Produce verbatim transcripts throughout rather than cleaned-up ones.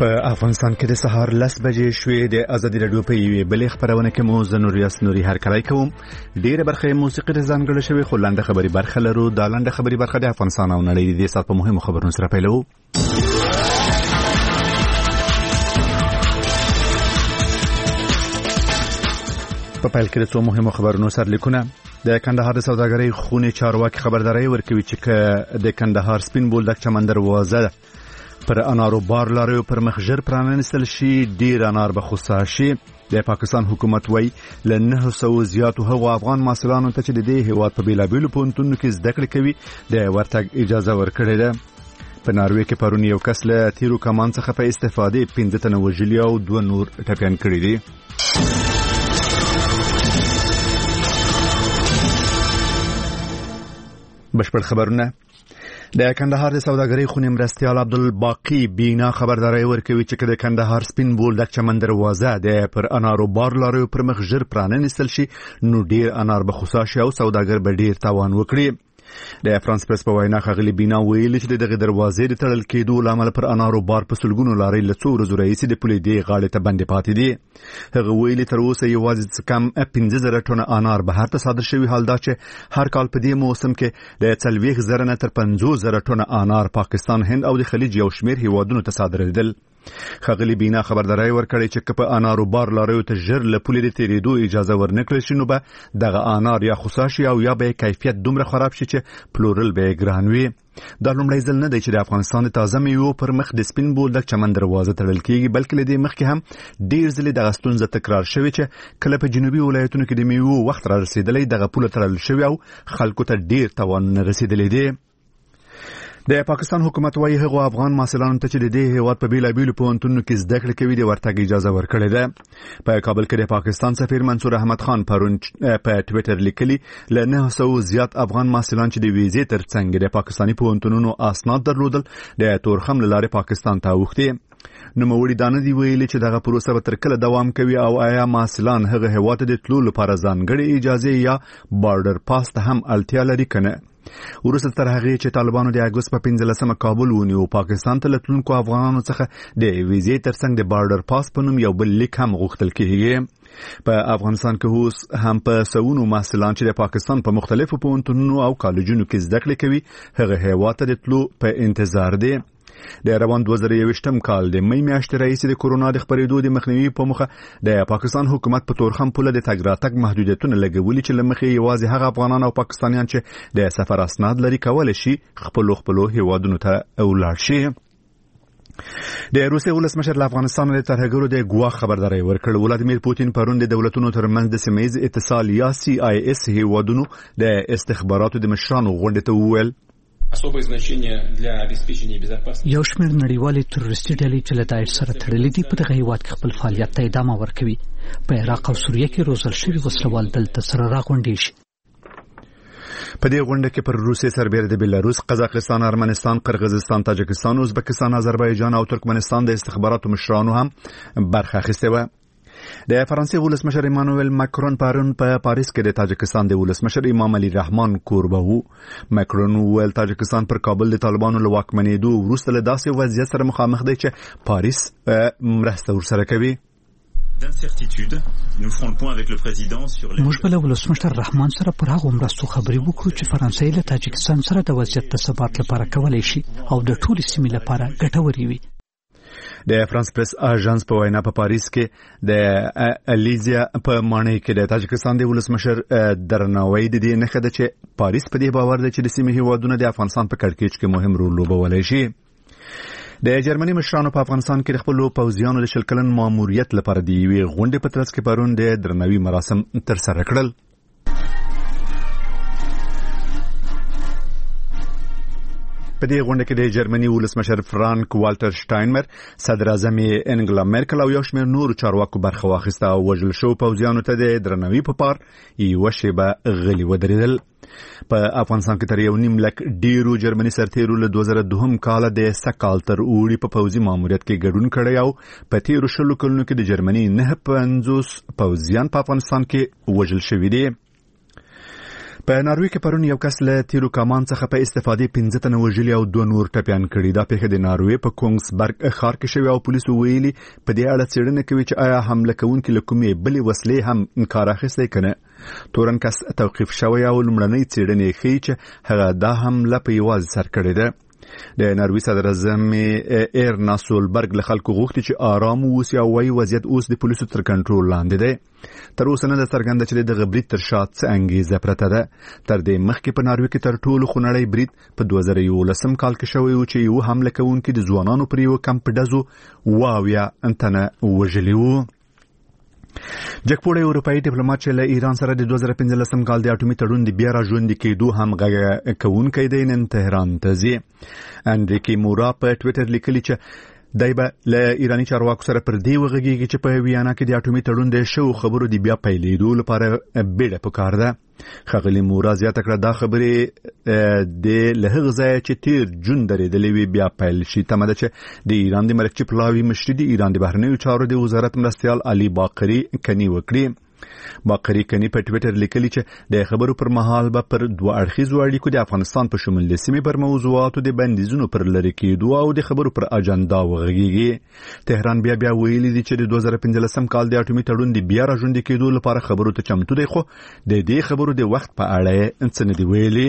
په افغانستان کې د سهار لس بجې شوې د ازادي راډیو په یوې بلې خبرونه کې مو زنوریاس نوري هرکلی کوم. ډېره برخه موسیقي د ځانګړې شوې خو لنډه خبري برخه لرو. دا لنډه خبري برخه د افغانستان او نړۍ د سات په مهمو خبرونو سره پیلو. په پیل کې د څو مهمو خبرونو سرلیکونه. د کندهار د سوداګرۍ خونې چارواکي خبرداري ورکوي چې د کندهار سپین بولدک چمن دروازه پر انارو بار لارو پر مخجر پرانستل شي. ډیر انار به خصا شي. د پاکستان حکومت وای ل نه سو زیاتو هغو افغان محصلانو ته چې د دې هیواد په بیلابیلو پونتونو کې زده کړې کوي د ورتګ اجازه ورکړې ده. په ناروې کې پرون یو کس له تیرو کمان څخه په استفاده پنځه تنه وژلي او دوه نور ټپیان کړي دي. بشپړ خبرونه. د کندهار د سوداګرۍ خونې مرستیال عبدالباقی بینا خبرداري ورکوي چې د کندهار سپین بولدک چمن دروازه د پر انارو بار لارو پر مخ ژر پرانستل شي نو ډیر انار به خصا شي او سوداګر به ډیر تاوان وکړي. د فرانس پریس په وینا خغلی بینا ویل چې دغه دروازې د تړل کېدو لامل پر انارو بار په سلګونو لارې له څو ورځې راهیسې د پولې دی غاړې ته بندې پاتې دي. هغه ویل تر اوسه یوازې کم پنځه زره ټنه انار بهر ته صادر شوی، حال دا چې هر کال په دې موسم کې د څلوېښت زره نه تر پنځوس زره ټنه انار پاکستان، هند او د خلیج یو شمېر هیوادونو ته صادرېدل. خغلی بینا خبرداري ورکړي چې په انارو بار لارو ته ژر له پولې د تیریدو اجازه ورنکړل شي نو به دغه انار یا خصا شي او یا به کیفیت دومره خراب شي چې پلورل به ګران وي. دا لومړی ځل نه دی چې د افغانستان د تازه میوو پر مخ د سپین بولدک چمن دروازه تړل کېږي، بلکې له دې مخکې هم ډیر ځلې دغه ستونزه تکرار شوې چې کله په جنوبي ولایتونو کې د میوو وخت را رسېدلی دغه پوله تړل شوې او خلکو ته ډیر تاوانونه رسېدلی دی. د پاکستان حکومت وايي هغه افغان محصلانو ته چې د دې هیواد په بیلابیلو پوهنتونونو کې زده کړې کوي د ورتګ اجازه ورکړې ده. په کابل کې د پاکستان سفیر منصور احمد خان پرون په ټوئیټر لیکلي ل نه سو زیات افغان محصلان چې د ویزې ترڅنګ د پاکستاني پوهنتونونو اسناد درلودل د تورخم لاره پاکستان ته اوښتي. نو موړي دانه دی ویلي چې دغه پروسه به تر کله دوام کوي او آیا محصلان هغه هیواد ته د تلو لپاره ځانګړې اجازه یا بارډر پاس ته هم اړتیا لري کنه. وروسته تر هغه چې طالبانو د اګوست په پنځلسمه کابل ونیو، پاکستان ته لتلونکو افغانانو څخه د ویزې ترڅنګ د بارډر پاس په نوم یو بل لیک هم غوښتل کېږي. په افغانستان کې اوس هم په سونو محصلان چې د پاکستان په مختلفو پوهنتونونو او کالجونو کې زده کړې کوي هغه هیواد ته د تلو په انتظار دي. د روان دوه زره یوویشتم کال د مې میاشتې راهیسې د کورونا د خپرېدو د مخنیوي په موخه د پاکستان حکومت په تورخم پوله د تګ راتګ محدودیتونه لګولي چې له مخې یوازې هغه افغانان او پاکستانیان چې د سفر اسناد لري کولی شي خپلو خپلو هیوادونو ته ولاړ شي. د روسیې ولسمشر له افغانستان د ترهګرو د ګواښ خبرداري ورکړ. ولادیمیر پوتین پرون د دولتونو ترمنځ د سیمه ییز اتصال یا سی آی اس هیوادونو د استخباراتو د مشرانو غونډې ته وویل یو شمېر نړیوالې تروریستي ډلې چې له داعش سره تړلې دي په دغه هیواد کې خپل فعالیت ته ادامه ورکوي. په عراق او سوریه کې روزل شوي وسلوال دلته سره راغونډې شي. په دې غونډه کې پر روسیې سربېره د بلاروس، قزاقستان، ارمنستان، قرغیزستان، تاجکستان، ازبکستان، آذربایجان او ترکمنستان د استخباراتو مشرانو هم برخه اخیستې وه. د فرانسې ولسمشر ایمانوئل ماکرون پرون په پاریس کې د تاجکستان د ولسمشر امام علي رحمان کوربه وو. ماکرون وویل تاجکستان پر کابل د طالبانو له واکمنېدو وروسته له داسې وضعیت سره مخامخ دی چې پاریس مرسته ورسره کوي. موږ به له ولسمشر رحمان سره پر هغو مرستو خبرې وکړو چې فرانسې له تاجکستان سره د وضعیت د ثبات لپاره کولی شي او د ټولې سیمې لپاره ګټورې وي. د فرانس پریس اژانس په وینا په پاریس کې د الیزیا په ماڼۍ کې د تاجکستان د ولسمشر درناوی د دې نښه ده چې پاریس په دې باور دی چې د سیمې هیوادونه د افغانستان په کړکېچ کې مهم رول لوبولی شي. د جرمني مشرانو په افغانستان کې د خپلو پوځیانو د شل کلن ماموریت لپاره د یوې غونډې په ترڅ کې پرون د درناوي مراسم ترسره کړل. په دې غونډه کې د جرمني ولسمشر فرانک والټر شټاینمر، صدر اعظم انګلا مرکل او یو شمېر نور چارواکو برخه واخیسته او وژل شوو پوځیانو ته د درناوي په پار یوه شیبه غلي ودرېدل. په افغانستان کې تر یو نیم لک ډیرو جرمني سرتیرو له دوه زره دوهم کال د سکال تر اوړي په پوځي ماموریت کې ګډون کړی او په تیرو شلو کلونو کې د جرمني نه پنځوس پوځیان په افغانستان کې وژل شوي دي. په ناروې کې پرون یو کس له تیرو کمان څخه په استفادې پنځه تنه وژلي او دوه نور ټپیان کړي. دا پیښه د ناروې په کونګسبرګ ښار کې شوې او پولیسو ویلي په دې اړه څېړنه کوي چې آیا حمله کوونکي له کومې بلې وسلې هم کار اخیستی که نه. تورن کس توقیف شوی او لومړنۍ څېړنې ښیي چې هغه دا حمله په یوازې سر کړې ده. د ناروې صدر اعظم ایرنا سولبرګ له خلکو غوښتي چې آرام واوسي او وايي وضعیت اوس د پولیسو تر کنټرول لاندې دی. تر اوسه نه ده څرګنده چې دغه برید تر شا څه انګیزه پرته ده. تر دې مخکې په ناروې کې تر ټولو خونړی برید په دوه زره یولسم کال کې شوی و چې یو حمله کوونکي د ځوانانو پر یوه کمپ ډزو اوه اویا تنه وژلي وو. جګپوړی اروپایي ډیپلوماټ چې له ایران سره د دوه زره پنځلسم کال د اټومي تړون د بیا راژوندي کېدو همغږي کوونکی دی نن تهران ته ځي. انریکی مورا په ټویټر لیکلي چې دی به له ایراني چارواکو سره پر دې وغږیږي چې په ویانا کې د اټومي تړون د شوو خبرو د بیا پیلېدو لپاره بیړه پکار ده. ښاغلي مورا زیاته کړه دا خبرې د له هغه ځایه چې تیر جون درېدلې وي بیا پیل شي. تمه ده چې د ایران د ملکچي پلاوي مشري د ایران د بهرنیو چارو د وزارت مرستیال علي باقري کني وکړي. باقري کني په ټویټر لیکلي چې د خبرو پر مهال به پر دوه اړخیزو اړیکو د افغانستان په شمول د سیمې پر موضوعاتو د بندیزونو پر لرې کېدو او د خبرو پر اجنډا وغږیږي. تهران بیا بیا ویلي دي چې د دوه زره پنځلسم کال د اټومي تړون د بیا راژوندي کېدو لپاره خبرو ته چمتو دی، خو د دې خبرو د وخت په اړه څه نه دي ویلي.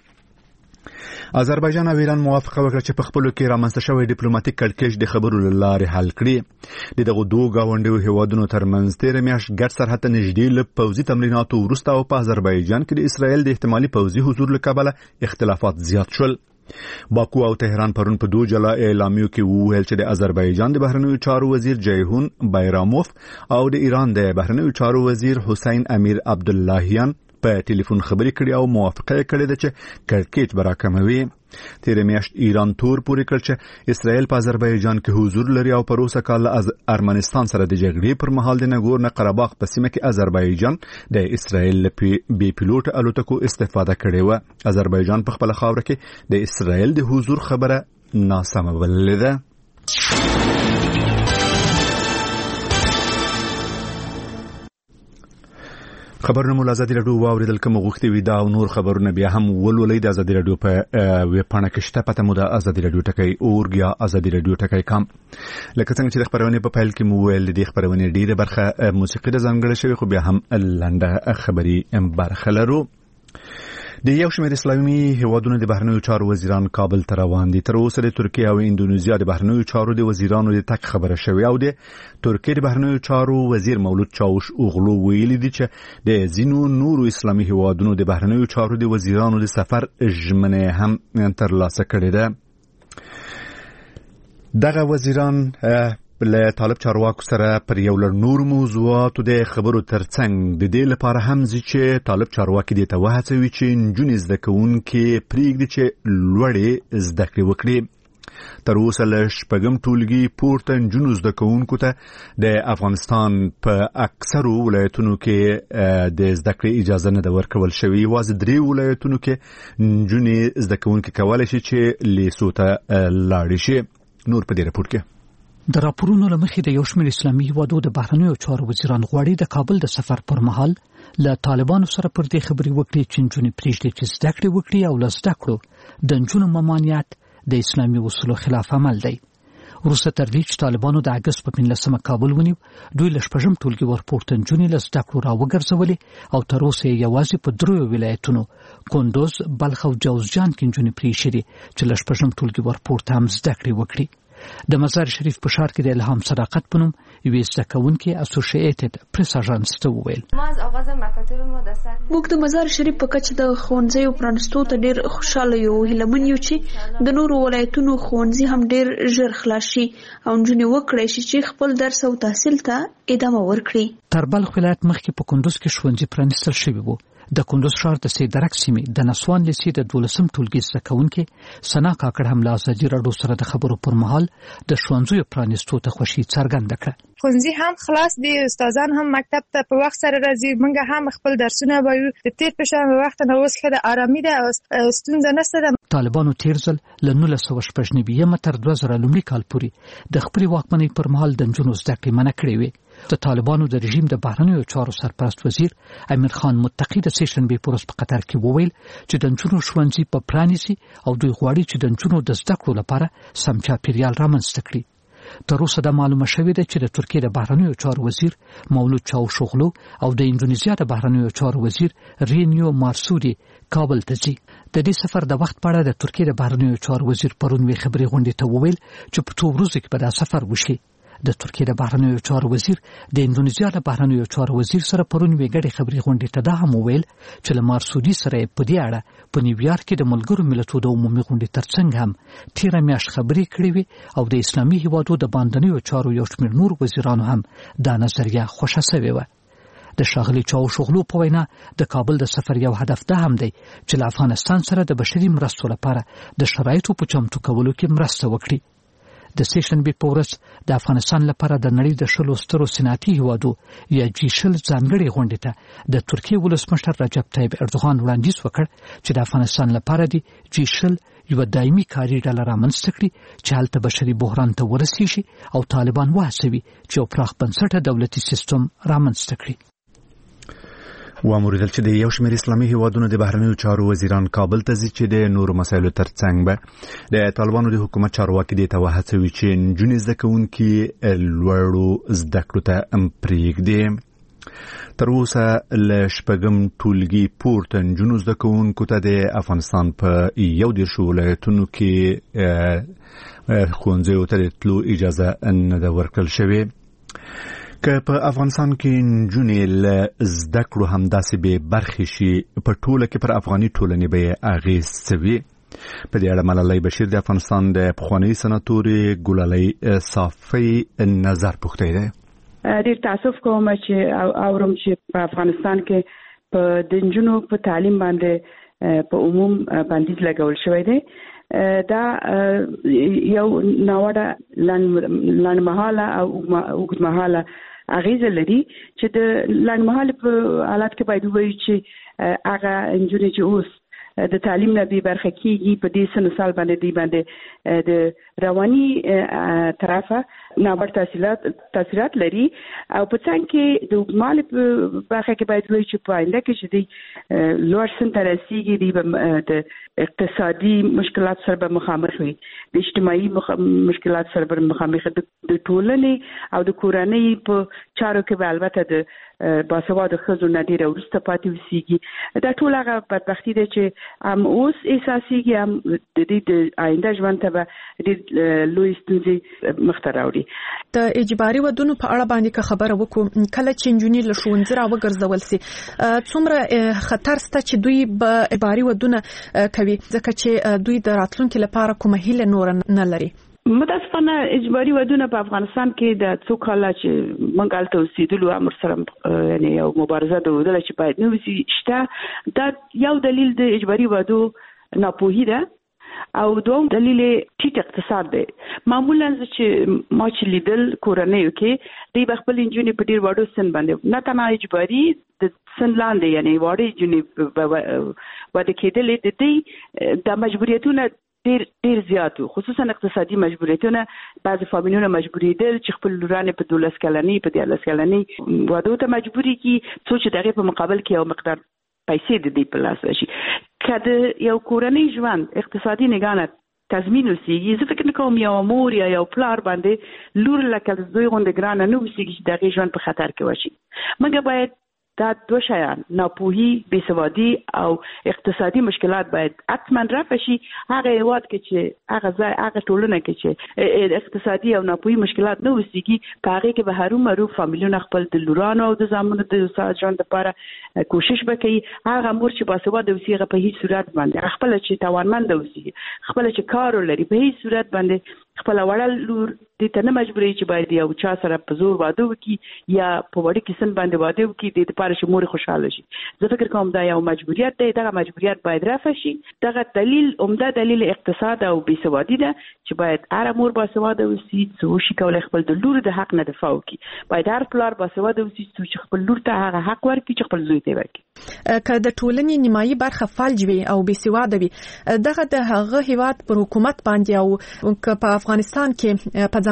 آذربایجان او ایران موافقه وکړه چې په خپلو کې رامنځته شوی ډیپلوماټیک کړکېچ د خبرو له لارې حل کړي. د دغو دوو ګاونډیو هیوادونو ترمنځ تېره میاشت ګډ سرحد ته نږدې له پوځي تمریناتو وروسته او په آذربایجان کې د اسرائیل د احتمالي پوځي حضور له کبله اختلافات زیات شول. باکو او تهران پرون په دوه جلا اعلامیو کې وویل چې د آذربایجان د بهرنیو چارو وزیر جیهون بایراموف او د ایران د بهرنیو چارو وزیر حسین امیر عبداللهیان په ټلیفون خبرې کړې او موافقه یې کړې ده چې کړکېچ به راکموي. تېره میاشت ایران تور پورې کړ چې اسرائیل په آذربایجان کې حضور لري او په روسه کال له ارمنستان سره د جګړې پر مهال د نګورنو قرهباغ په سیمه کې آذربایجان د اسرائیل له بې پیلوټ الوتکو استفاده کړې وه. آذربایجان په خپله خاوره کې د اسرائیل د حضور خبره ناسمه بللې ده. خبرونه مو ازادي رادیو واوریدل کوم غوښتي وي دا او نور خبرونه بیا هم ولولئ د ازادي رادیو په ویب پاڼه کې شته. پته مو د ازادي رادیو ټکی اورګ یا ازادي رادیو ټکی کام. لکه څنګه چې د خبرونه په پیل کې مو ویل د خبرونه ډیره برخه موسیقي د ځانګړې شوی خو بیا هم لنډه خبري برخه لرو. د یو شمېر اسلامي هیوادونو د بهرنیو چارو وزیران کابل ته روان دي. تر اوسه د ترکیه او اندونیزیا د بهرنیو چارو د وزیرانو د تک خبره شوې او د ترکیه د بهرنیو چارو وزیر مولود چاوش اوغلو ویلي دي چې د ځینو نورو اسلامي هیوادونو د بهرنیو چارو د وزیرانو د سفر ژمنه هم ترلاسه کړې ده. دغه وزیران له طالب چارواکو سره پر یو لړ نور موضوعاتو د خبرو ترڅنګ د دې لپاره هم چې طالب چارواکي دې ته وهڅوي چې نجونې زده کوونکي پرېږدي چې لوړې زده کړې وکړي. تر اوسه له شپږم ټولګي پورته نجونو زده کوونکو ته د افغانستان په اکثرو ولایتونو کې د زده کړې اجازه نه ده ورکول شوې. یوازې درې ولایتونو کې نجونې زده کوونکي کولی شي چې لیسو ته لاړې شي. نور په دې راپور کې د راپورونو له مخې د یو شمېر اسلامي هیوادو د بهرنیو چارو وزیران غواړي د کابل د سفر پر مهال له طالبانو سره پر دې خبرې وکړي چې نجونې پرېږدي چې زده کړې وکړي او له زده کړو د نجونو ممانعت د اسلامي اصولو خلاف عمل دی. وروسته تر دې چې طالبانو د اګست په پنځلسمه کابل ونیو، دوی له شپږم ټولګي ورپورته نجونې له زده کړو راوګرځولې او تر اوسه یې یوازې په دریو ولایتونو کندوز، بلخ او جوزجان کې نجونې پرېښې دي چې له شپږم ټولګي ورپورته هم زده کړې وکړي. د مزار شریف په ښار کې د الهام صداقت په نوم یوې زده کوونکې اسوسییټډ پریس اژانس ته وویل: موږ د مزار شریف په کچه د ښوونځیو پرانستو ته ډېر خوشحاله یو. هیلهمن یو چې د نورو ولایتونو ښوونځي هم ډېر ژر خلاص شي او نجونې وکړی شي چې خپل درس او تحصیل ته ادامه ورکړي. تر بلخ ولایت مخکې په کندوز کې ښوونځي پرانستل شوي وو. د کندوز ښار د سیدرک سیمې د نسوان لیسې د دولسم ټولګي زده کوونکې سنا کاکړ هم له ازادي راډیو سره د خبرو پر مهال د ښوونځیو پرانستو ته خوښي څرګنده کړه. ښوونځي هم خلاص دي، استادان هم مکتب ته په وخت سره راځي. موږ هم خپل درسونه وایو. د تیر په شان وخت نه اوس ښه د ارامي ده او ستونزه نشته. طالبانو تیر ځل له نولس سوه شپږ نوي تر دوه زره لومړي کال پورې د خپلې واکمنۍ پر مهال د نجونو زده کړې منع کړې وې. د طالبانو د رژیم د بهرنیو چارو سرپرست وزیر امیر خان متقی د سیشن به پروس په قطر کې وویل چې د نجونو ښوونځي په پرانیسي او دوی غواړي چې د نجونو د زده کړو لپاره سم چاپیریال رامنځته کړي. تر اوسه د معلومه شوې ده چې د ترکیې د بهرنیو چارو وزیر مولود چاوشوغلو او د انډونیزیا د بهرنیو چارو وزیر رینیو مارسودي کابل ته ځي. د دې سفر د وخت په اړه د ترکیې د بهرنیو چارو وزیر پرون وی خبري غونډې ته وویل چې په څو ورځو کې به دا سفر وشي. د ترکیې د بهرنیو چارو وزیر د انډونیزیا د بهرنیو چارو وزیر سره پرون وی غړي خبري غونډې ته دا هم وویل چې له مارسودي سره په دې اړه په نیویارک کې د ملګرو ملتونو د عمومي غونډې ترڅنګ هم تیر میاشت خبري کړې وي او د اسلامي هیوادو د باندنیو چارو یو شمېر نور وزیرانو هم دا نظریه خوښه شوې و. د شاغلي چاوشوغلو په وینا د کابل د سفر یو هدف ده هم دی چې له افغانستان سره د بشري مرستو لپاره د شرایطو په چمتو کولو کې مرسته وکړي. د سیشن به پورس د افغانستان لپاره د نړۍ د شلو سترو صنعتي هیوادو یا جی شل ځانګړي غونډې ته د ترکیې ولسمشر رجب طیب اردوغان وړاندیز وکړ چې د افغانستان لپاره د جی شل یو دایمي کاري ډله رامنځته کړي چې هلته بشري بحران ته ورسیږي او طالبان وهڅوي چې یو پراخ بنسټه دولتي سیستم رامنځته کړي. واموریدل چې د یو شمېر اسلامي هیوادونو د بهرنیو چارو وزیران کابل ته ځي چې د نورو مسایلو ترڅنګ به د طالبانو د حکومت چارواکي دې ته وهڅوي چې نجونې زده کوونکي لوړو زده کړو ته پرېږدي. تر اوسه له شپږم ټولګي پورته نجونو زده کوونکو ته د افغانستان په یو دېرشو ولایتونو کې ښوونځیو ته د تلو اجازه نه ده ورکړل شوې. که په افغانستان کې نجونې له زده کړو همداسې به برخې شي په ټوله کې پر افغاني ټولنې به اغېز څوي. په دې اړه ملالۍ بشیر د افغانستان د پخوانۍ سناتورې ګلالۍ صافۍ نظر پوښتی دی. ډېر تاسف کوم چې اورم چې په افغانستان کې په د نجونو په تعلیم باندې په عموم بندیز لګول شوی دی. دا یو ناوړه لنډمهاله او اوږدمهاله اغیزه لري چې د لنډمهاله په حالت کې باید وایي چې هغه نجونې چې اوس د تعلیم نه بې برخه کېږي په دې سن سال باندې دی باندې د رواني طرفه ناوړه تاثیرات تاثیرات لري او په څنګه کې د اوږدمهاله په برخه کې باید وایي چې په آینده کې چې دی لوړ سن ته رسیږي دی د اقتصادي مشکلات سره به مخامخ وي، د اجتماعي مشکلات سره به مخامخ د ټولنې او د کورنۍ په چارو کې به البته د باسواده ښځو نه ډېره وروسته پاتې اوسېږي. دا ټول هغه بدبختي ده چې هم اوس احساسېږي، هم د دې د آینده ژوند ته به ډېر لوی ستونزې مخته راوړي. د اجباري ودونو په اړه باندې که خبره وکړو، کله چې نجونې له ښوونځي راوګرځول سي څومره خطر شته چې دوی به اجباري ودونه کوي ځکه چې دوی د راتلونکي لپاره کومه هیله نور نه لري. متاسفانه اجباري ودونه په افغانستان کې د څو کاله چې موږ هلته اوسېدلو امر سره یعنی یو مبارزه درلودله چې باید نه وسي شته. دا یو دلیل د اجباري ودو ناپوهي ده او دوم دلیل ټیټ اقتصاد دی. معمولا چې ما چې لیدل کورنیو کې دوی به خپل نجونې په ډېر وړو سن باندې نه تنها اجباري د سن لاندې یعنی وړې نجونې واده کېدلې د دوی د مجبوریتونه ډیر ډیر زیات وو، خصوصا اقتصادي مجبوریتونه. بعض فامیلونه مجبوریدل چې خپل لورانې په دولس کلنۍ په دیارلس کلنۍ واده ته مجبوري کی څو چې دغه په مقابل کې یو مقدار پیسې د دې په لاس راشي. کله یو کورنۍ ژوند اقتصادي نگاه تضمین وسیږي، زه فکر کوم یو مور یا یو پلار باندې لور لکه دوی غونډه ګرانه نه وسیږي چې دغه ژوند په خطر کې وشي. مګر باید دا دو شیان ناپوهي، بېسوادي او اقتصادي مشکلات باید حتما رفع شي. هغه هیواد کې چې هغه ځای هغه ټولنه کې چې اقتصادي او ناپوهي مشکلات نه وسیږي په هغه کې به هرومرو فامیلونه خپل د لورانو او د زامنو د ساده ژوند لپاره کوشش وکړي. هغه مور چې باسواده اوسي هغه په هیڅ صورت باندې خپل چې توانمند اوسي، خپل چې کار ولري، په هیڅ صورت باندې خپل وړل لور دې ته نه مجبوري چې باید یو چا سره په زور واده وکړي یا په وړ کې سن باندې واده وکړي د لپاره چې مور خوشاله شي. زه فکر کوم دا یو مجبوریت دی، دا مجبوریت باید رفع شي. دا دلیل عمده دلیل اقتصاد او بېسوادي ده چې باید هر مور باسواده اوسي چې شي کولای خپل د لور د حق نه دفاع وکړي. باید هر پلار باسواده اوسي چې خپل لور ته هغه حق ورکړي چې خپل زوی ته ورکړي. که د ټولنې نیمایي برخه فلج وي او بېسواده وي، دغه د هغه هیواد پر حکومت باندې او په افغانستان کې په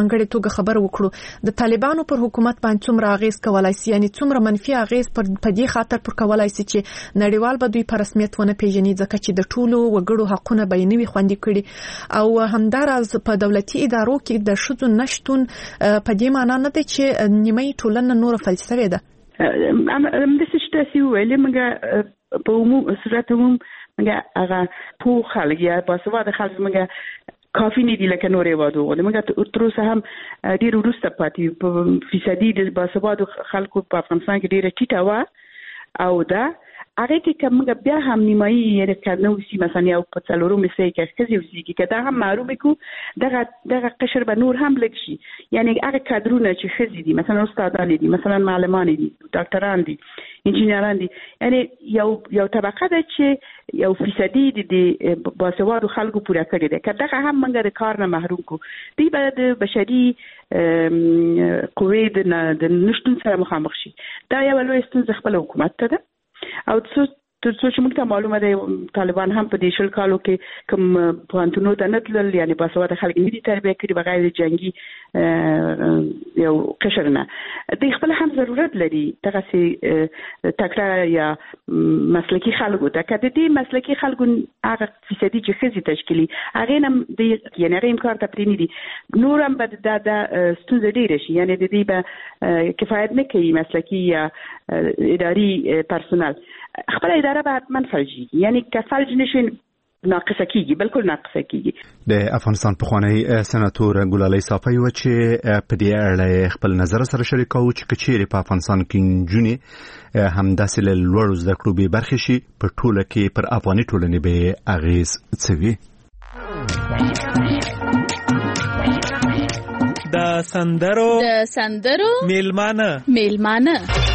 ځانګړي توګه خبر وکړو د طالبانو پر حکومت باندې څومره اغیز کولای شي یعنی څومره منفي اغیز پر پدې خاطر پر کولای شي چې نړیوال به دوی په رسمیت ونه پیژني ځکه چې د ټولو وګړو حقونه به نه وي خوندي کړي او همداراز په دولتي ادارو کې د شذو نشټون په دې معنی نه دی چې نیمه ټولنه نور فلسفه ده ام د سشتاسي ویلې موږ په عموم صورت عموم موږ هغه په خلک یا په سواد خلک موږ کافي نه دي لکه نورې وادو موږ تر اوسه هم ډیر وروسته پاتې په فیصدي د باسوادو خلکو په افغانستان کې ډیره ټیټه و او دا هغه کې کومه بیا هم نیمایي یې کنه وسی مثلا یو په څلورو مې سې کې خزي وسی کې دا هم معلومه کو دغه دغه قشر به نور هم لګ شي یعنی هغه کادرونه چې خزي دي مثلا استادان دي مثلا معلمان دي ډاکټران دي انجینران دي یعنی یو یو طبقه ده چې یو فیصدي د باسوادو خلکو پوره کړی ده که دغه هم موږ د کار نه محروم کو دی به د بشري قوې د نشټون سره مخامخ شي دا یو لوی ستونزه خپل حکومت ته ده او څو تر څو چې موږ ته معلومه ده طالبان هم په دې شل کالو کې کوم پوهنتونونو ته نه تلل یعنی باسواده خلک نه دي تربیه کړي بغیر جنگي یو قشر نه د خپل هم ضرورت لري دغه سي تکړه یا مسلکي خلکو ته کده دي مسلکي خلکو هغه فیصدي چې خزي تشکیلي هغه هم د یعنی هغه امکان ته پرې نه دي نور هم به د د ستونزې ډیره شي یعنی د دې به کفایت نه کوي مسلکي یا اداري پرسونل خپل اداره به حتما فلجي یعنی که فلج نشین ناقصه کیږي بالکل ناقصه کیږي د افغانستان پخوانی سناتور ګلالۍ صافی و چې په دې اړه خپل نظر سره شریکاو چې کچېری په افغانستان کې جونې همداسې له لوړو زده کړو به برخه شي په ټوله کې پر افغاني ټولنې به اغیز څوي د سندرو د سندرو میلمانه میلمانه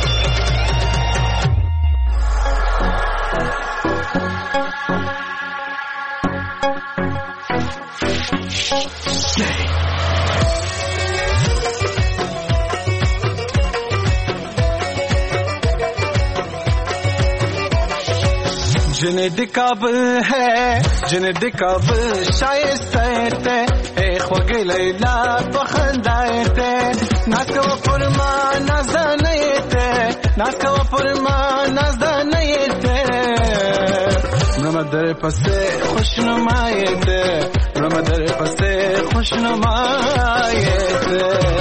जिन्हें दी काबिल है जिन्हें दी काबिल शाइस्ते ए ख्वगे लैला बखंदायते नाको फरमा नज़नयते नाको फरमा नज़नयते रमदर पसे खुशनुमायते रमदर पसे खुशनुमायते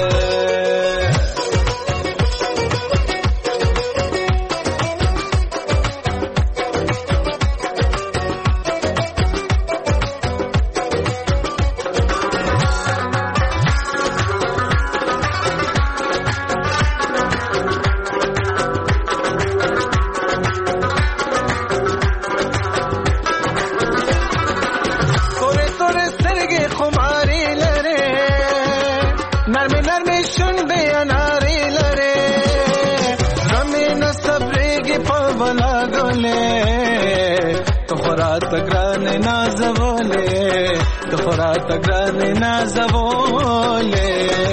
تگران نازوله تخورا تگران نازوله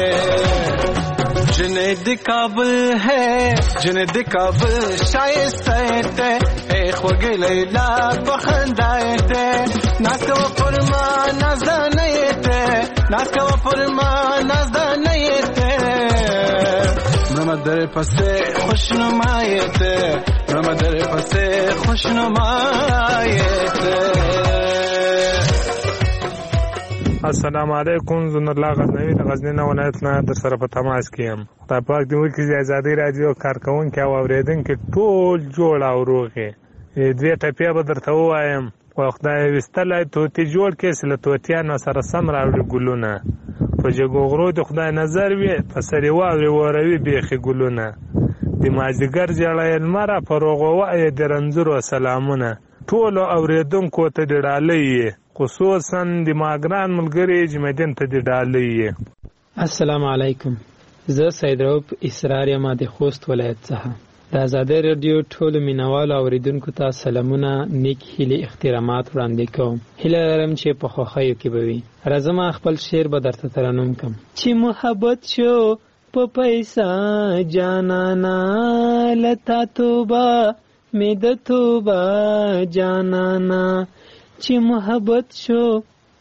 جنہیں دی کابل ہے جنہیں دی کابل شائستہ اے خوگی لیلا بخندائتے ناکو فرما نازدانیتے ناکو فرما نازدانیتے رمضان پسے خوشنمایتے رمضان پسے خوشنمایتے السلام علیکم زن الله غزنوی د غزنی نه ولایت نه در سره په تماس کې یم دا پاک دی وکي د ازادي رادیو کارکونکو او اوریدونکو ټول جوړ او روغه دوی ټپیا به درته وایم او خدای وستلای توتی جوړ کې سله توتیا نو سره سم راوړي ګلونه په جګوغرو د خدای نظر وي په سری واوري وروي بيخي ګلونه د مازیګر جړای المره پروغه وای درنځرو سلامونه ټول اوریدونکو ته ډالۍ خصوصا د ماګران ملګری جمعدین ته د ډالۍ. السلام علیکم. زه سید رؤف اسرار یم د خوست ولایت څخه. د آزادۍ رادیو ټول مینوالو اوریدونکو ته سلامونه، نیک هیلې، احترامات وړاندې کوم. هیله لرم چې په خوښیو کې به وي. راځم خپل شعر به درته ترنم کړم. چې محبت شو په پیسا جانانا لتا توبه مې د توبه جانانا چې محبت شو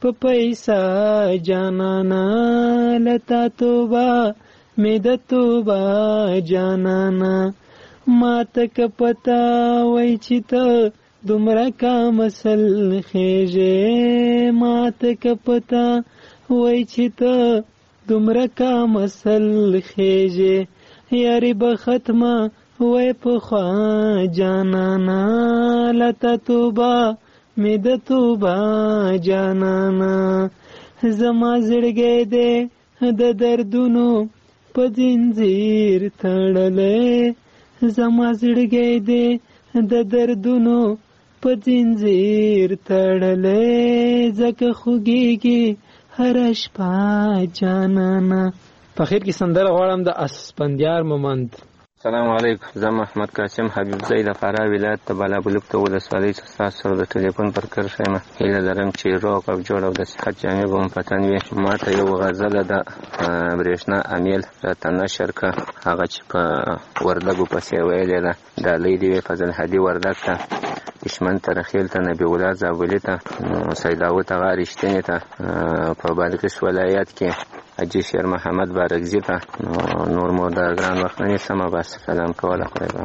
په پیسا جانانا لتا توبه مې د توبه جانانا ما ته که پتا وای چې ته دومره کا مسل خېږې ما ته که پتا وای چې ته دومره کا مسل خېږې یاري به ختمه وای پخوا جانانا لتا توبه مې د توبه جانانا زما زړګی دی د دردونو په زنځیر تړلی زما زړګی دی د دردونو په زنځیر تړلی ځکه خوږیږي هره شپه جانانا. په خیر کې سندره غواړم د اسپندیار مومند. السلام علیکم. زه محمد قاسم حبیب زئی د فراه ولایت د بالابلوک ته ولسوالۍ څخه تاسو سره د ټلیفون پر کرښه یم. هیله لرم چې روغ او جوړ او د صحت جامې به مو په تن وي. ما ته یو غزله د برېښنا امیل راته نشر کړه، هغه چې په وردګو پسې ویلې ده. ډالۍ دې وي فضل هدي وردګ ته، دشمن ته رخیل ته، نبی الله زابلي ته، سیداوت هغه رښتینې ته، په بادغیس ولایت کې حاجي شیر محمد بارکزي ته. نور مو د ګران وخت نه نیسم، بس سلام کوله. خدای به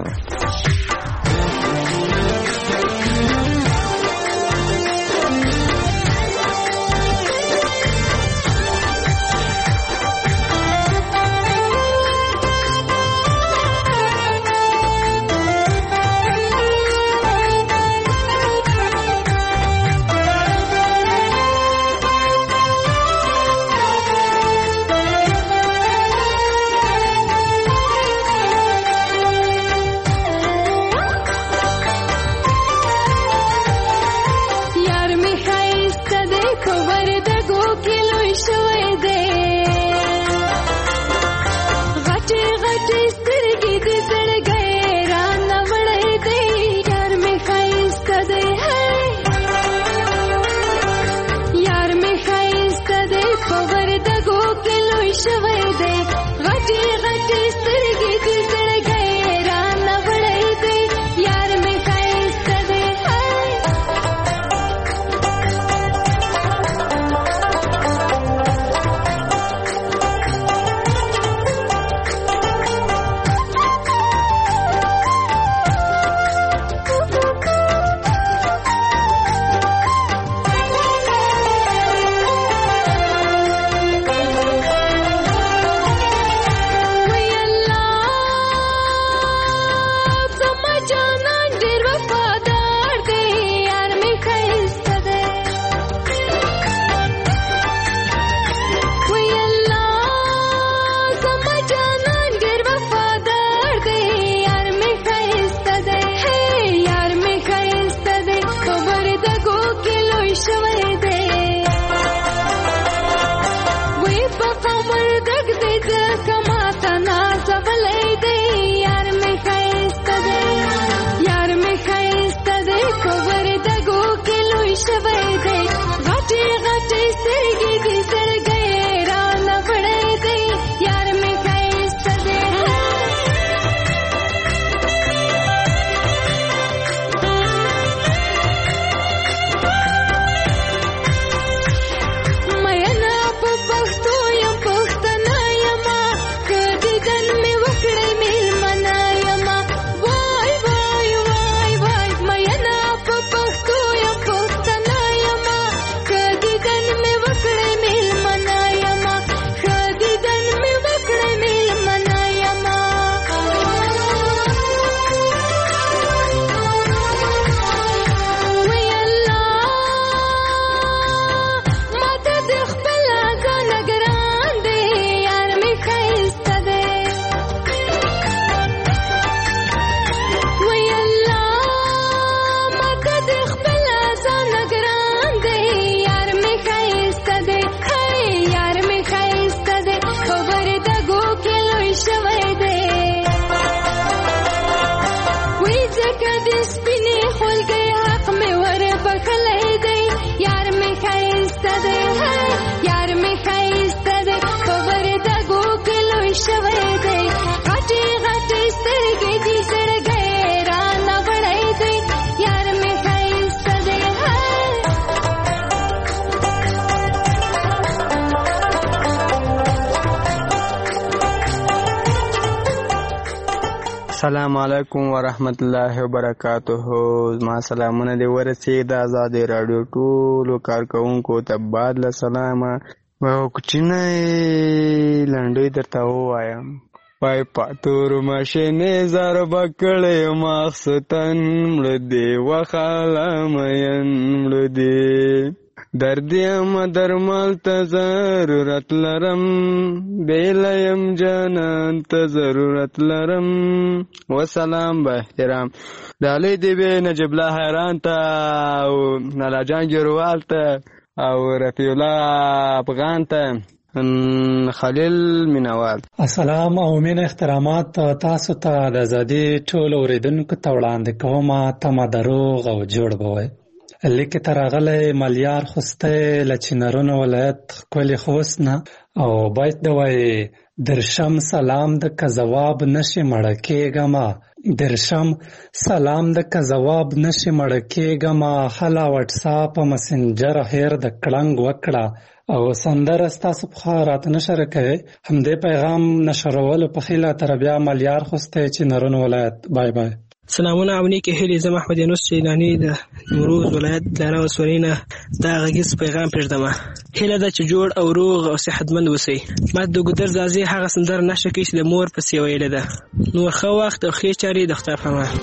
السلام علیکم ورحمت الله وبرکاته. ما سلامونه دی ورسې د آزاد رادیو ټولو کارکونکو ته بعد له سلامه او کوچنی لنډوي درته ووایم. پای پاتور ماشینې زار بکړې ماخستن مړه دی وخاله مین مړه دی دردیم درمال ته ضرورت لرم بیلیم جانان ته ضرورت لرم. وسلام با احترام ډالۍ دی به نجیب الله حیران ته او نالا جان ګروال ته او رفیع الله افغان ته خلیل مینوال. السلام او مین احترامات تاسو ته د ازادي ټول اوریدونکو ته وړاندې کوم. تمه دروغ او جوړ بوي لیکه ترغله ملیار خوسته لچنرونو ولایت کلی خوسنه او باید دوی درشم سلام د که جواب نشي مړکېګما درشم سلام د که جواب نشي مړکېګما حلا واتس اپ مسنجر هیر د کلنګ وکړه او سندر تاسو په خاطر نشر کوي همدې پیغام نشرول په خیله تر بیا ملیار خوسته چنرونو ولایت. بای بای. سلامونه او نیکه هیلې. زه محمد یونس شیلانی د نیمروز ولایت لاره وسورینه دا غږیز پیغام پرېږدم. هیله ده چې جوړ او روغ او صحتمند اوسئ. ما د ګودر زازي هغه سندره نشه کوي چې د مور پسې ویلې ده. نور ښه وخت او ښې چارې د خدای په امان.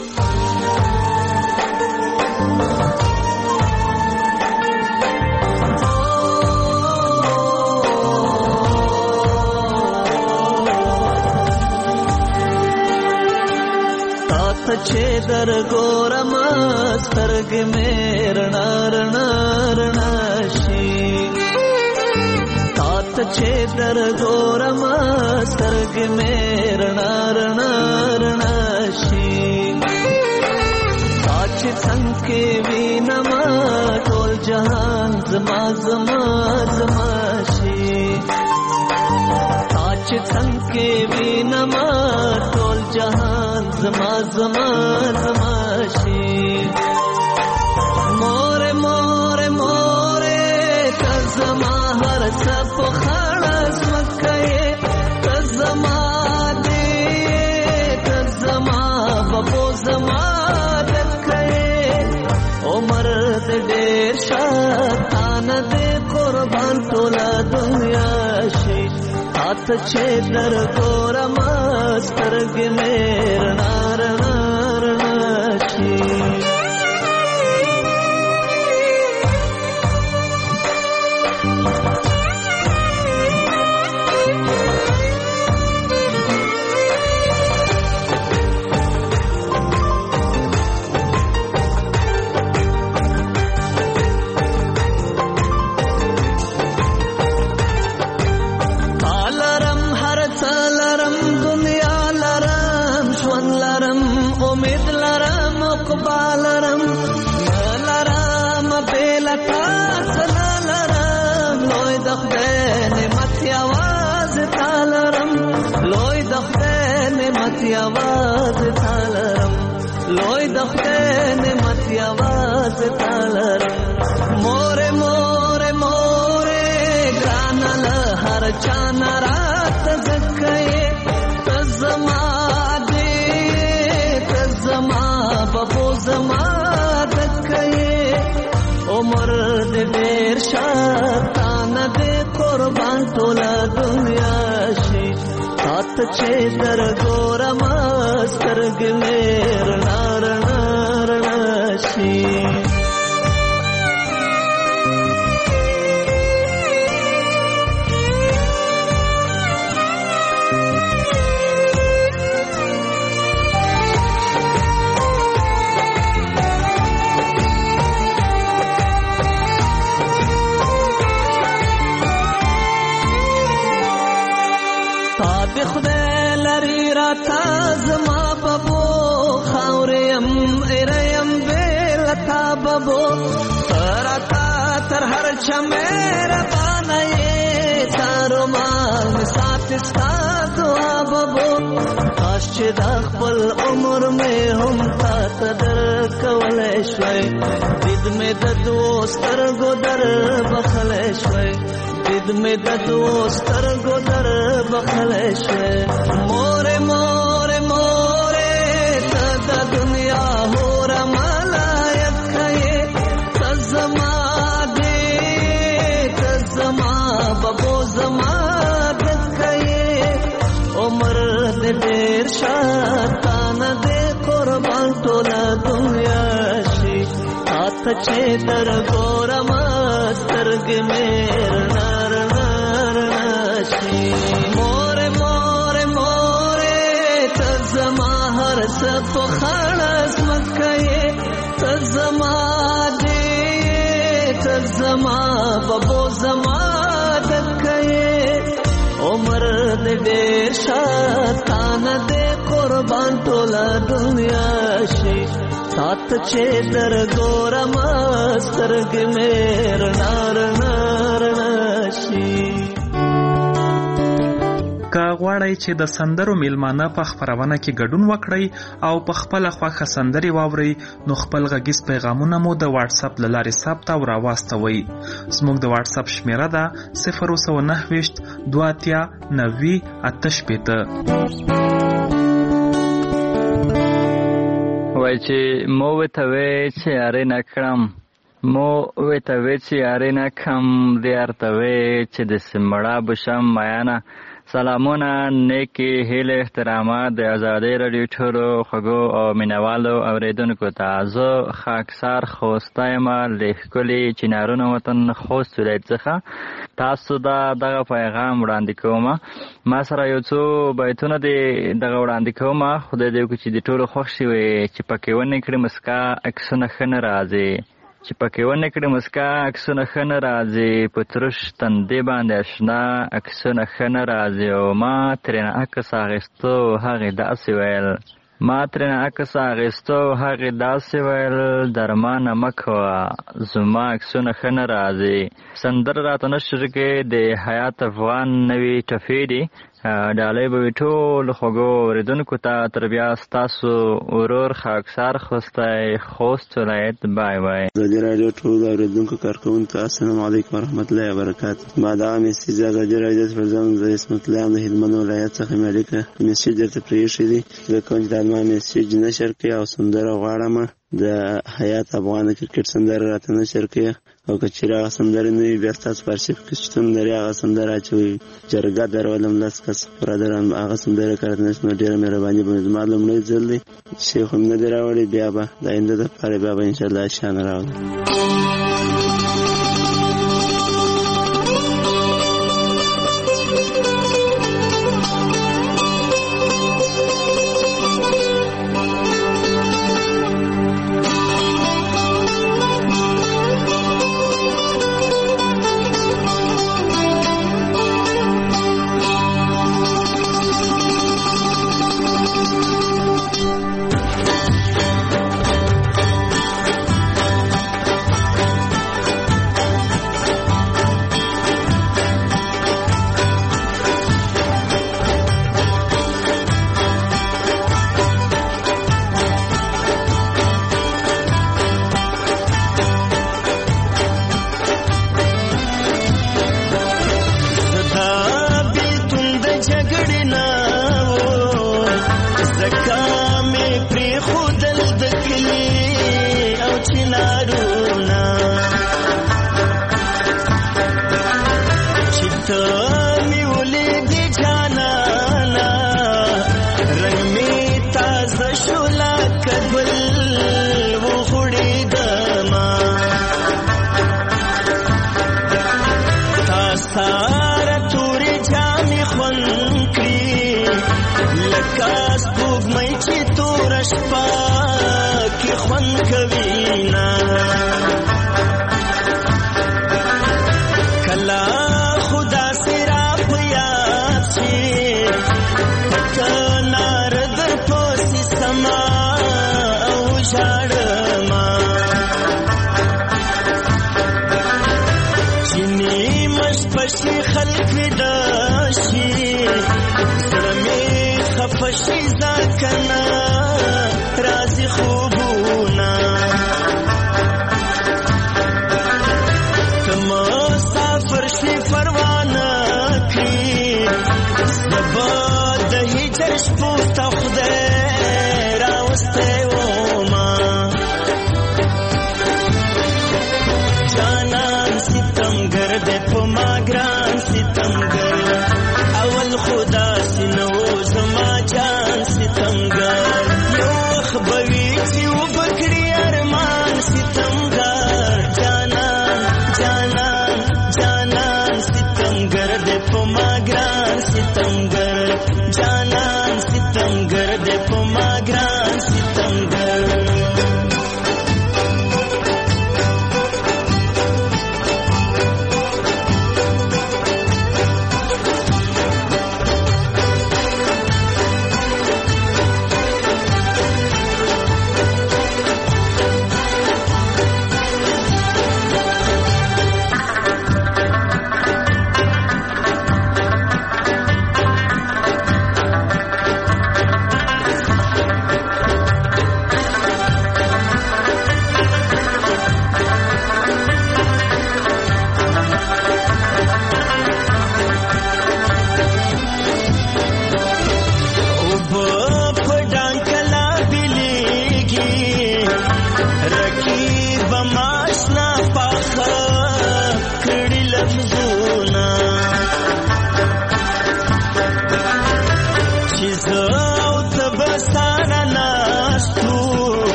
چې در ګورم سترګې مې رڼا رڼا رڼا شي تاته چې در ګورم سترګې مې رڼا رڼا رڼا شي تا چې څنګه کې وینم ټول جهان زما زما زما شي تا چې څنګه کې وینم ټول جهان زما زما زما شي. مور مور مور ته زما هر څه په خړس مکه ته زما دې ته زما بابو زما دکې عمر دې ډېر شاتان دې قربان ټول دنیا شي. ته چې در ګورم سترګې مې رڼا رڼا رڼا شي. आवाज तालरम लोई दफ्ते ने मत आवाज तालरम मोरे मोरे मोरे ग्रानल हर चाना रात जक्के तजमा दे तजमा बबो जमा दक्के उमर दे बेर शातान दे कुर्बान तोला दुनिया शी हाथ छे दर गोरम स्तर्ग मेर नार नार नाशी زما بابو خاوریم ایریم بیلتا بابو تراتا تر هر چمیر بانای تارو مال مسات استا دعا بابو کاش چې د خپل عمر مې هم تا تدر کولای شوي دید مې د دوستر ګدر بخلای شوي دید مې د دوستر ګدر بخلای شوي مور مور مور ته چې در ګورم سترګې مې رڼا رڼا شي مور مور مور ته زما هر څه په خړ ځمکه یې ته زما دې ته زما ببو زما دکه یې عمر دې ډېر شاتانه دې قربان ټوله دنیا شي سات چې در ګورم سترګې مې رڼا رڼا رڼا شي. که غواړئ چې د سندرو میلمانه په خپرونه کې ګډون وکړئ او په خپله خوښه سندرې واورئ نو خپل غږیز پیغامونه مو د واتساپ له لارې ثبت او راواستوئ. زموږ د واتساپ شمیره ده صفر سوه نهه ویشت دوه اتیا نوي اته شپېته. وای چې مو ورته وی چې یارې نه کړم مو ورته وی چې یارې نه کړم دې ورته وی چې داسې مړه بشم میانه. سلامونه نیکې هیلې احترامات د ازادۍ راډیو ټولو خوږو او مینوالو اورېدونکو ته. زه خاکسار خوسته یم له ښکلي چنارونو وطن خوست ولایت څخه تاسو ته دغه پیغام وړاندې کوم. ما سره یو څو بیتونه دې دغه وړاندې کوم. خدای دې وکړي چې د ټولو خوښ شي وي چې پکې ونه کړي مسکا عکسونه ښه نه راځي چې پکې ونه کړي مسکا عکسونه ښه نه راځي په ترش تندې باندې اشنا عکسونه ښه نه راځي او ما ترېنه عکس اخیستو هغې داسې ویل ما ترېنه عکس اخیستو هغې داسې ویل درمانه مه کوه زما عکسونه ښه نه راځي. سندره راته نشر کې د حیات افغان نوي ټپې دي. ډالۍ به وي ټولو خوږو اورېدونکو ته. تر بیا ستاسو ورور خاکسار خوستی خوست ولایت. بای بای. ازادي راډیو ټولو اورېدونکو کارکوونکو السلام علیکم ورحمت الله وبرکاتو. ما دغه میسج ازادي راډیو ته پرځم د اسمت الله د هلمند ولایت څخه مې اړیکه میسج درته پرېښی دی. زه کوم چې دا ما میسج نشر کړي او سندره غواړم د حیات افغان کرکټ سندره راته نشر کړي او که چېرې هغه سندرې نه وي بیا ستاسو په ارشیف کې شتون لري هغه سندره اچوئ. جرګه درولم لس کس برادران هغه سندره که راته نشي نو ډېره مهرباني به زما لومړی ځل دی شی خو مې نه دی راوړی بیا به د آینده دپاره بیا به انشاءالله شیان راوړم.